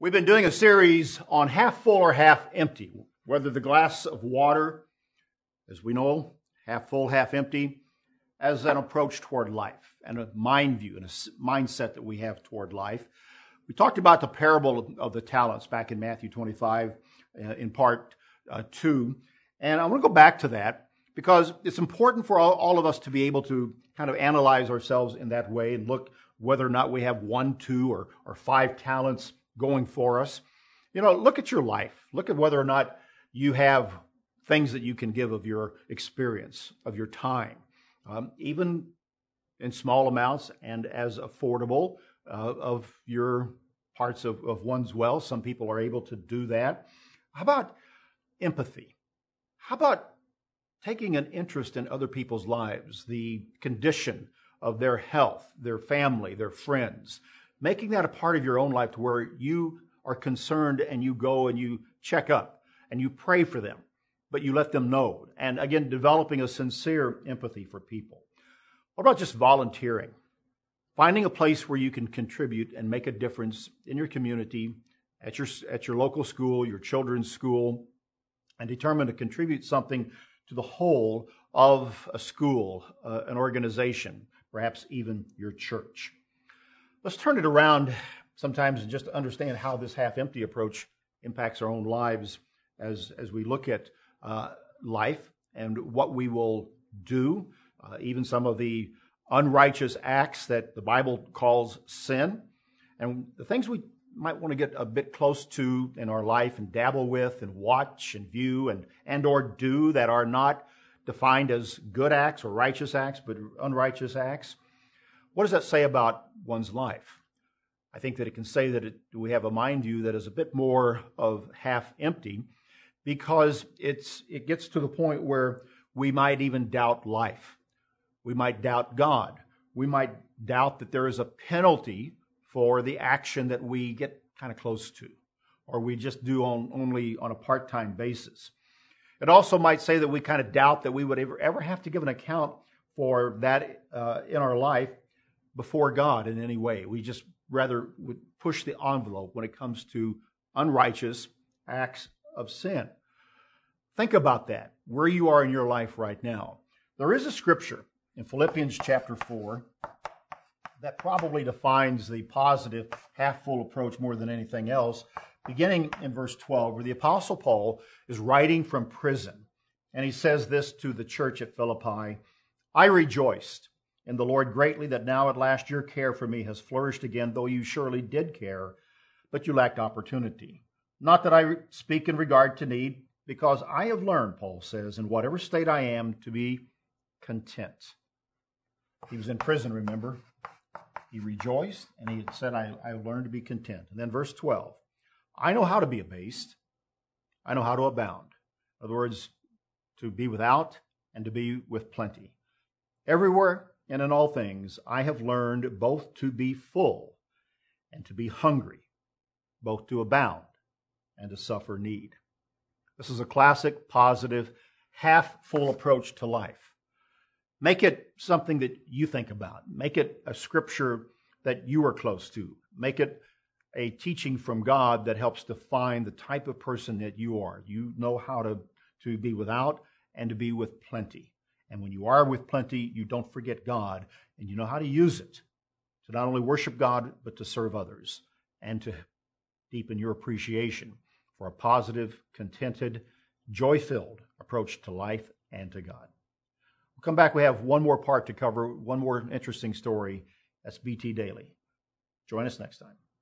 We've been doing a series on half full or half empty, whether the glass of water, as we know, half full, half empty, as an approach toward life and a mind view and a mindset that we have toward life. We talked about the parable of the talents back in Matthew 25 in part 2. And I want to go back to that because it's important for all of us to be able to kind of analyze ourselves in that way and look whether or not we have 1, 2, or 5 talents going for us. You know, look at your life. Look at whether or not you have things that you can give of your experience, of your time, even in small amounts and as affordable of your parts of one's wealth. Some people are able to do that. How about empathy? How about taking an interest in other people's lives, the condition of their health, their family, their friends, making that a part of your own life to where you are concerned and you go and you check up and you pray for them, but you let them know. And again, developing a sincere empathy for people. What about just volunteering? Finding a place where you can contribute and make a difference in your community, at your local school, your children's school, and determine to contribute something to the whole of a school, an organization, perhaps even your church. Let's turn it around sometimes and just understand how this half-empty approach impacts our own lives as we look at life and what we will do, even some of the unrighteous acts that the Bible calls sin, and the things we might want to get a bit close to in our life and dabble with and watch and view and or do that are not defined as good acts or righteous acts, but unrighteous acts. What does that say about one's life? I think that it can say that we have a mind view that is a bit more of half empty because it gets to the point where we might even doubt life. We might doubt God. We might doubt that there is a penalty for the action that we get kind of close to, or we just do only on a part-time basis. It also might say that we kind of doubt that we would ever have to give an account for that in our life before God in any way. We just rather would push the envelope when it comes to unrighteous acts of sin. Think about that, where you are in your life right now. There is a scripture in Philippians chapter 4 that probably defines the positive half-full approach more than anything else, beginning in verse 12, where the Apostle Paul is writing from prison. And he says this to the church at Philippi: I rejoiced in the Lord greatly that now at last your care for me has flourished again, though you surely did care, but you lacked opportunity. Not that I speak in regard to need, because I have learned, Paul says, in whatever state I am, to be content. He was in prison, remember? He rejoiced, and he had said, I learned to be content. And then verse 12, I know how to be abased. I know how to abound. In other words, to be without and to be with plenty. Everywhere and in all things, I have learned both to be full and to be hungry, both to abound and to suffer need. This is a classic, positive, half-full approach to life. Make it something that you think about. Make it a scripture that you are close to. Make it a teaching from God that helps define the type of person that you are. You know how to be without and to be with plenty. And when you are with plenty, you don't forget God, and you know how to use it to not only worship God, but to serve others and to deepen your appreciation for a positive, contented, joy-filled approach to life and to God. We'll come back. We have one more part to cover, one more interesting story. That's BT Daily. Join us next time.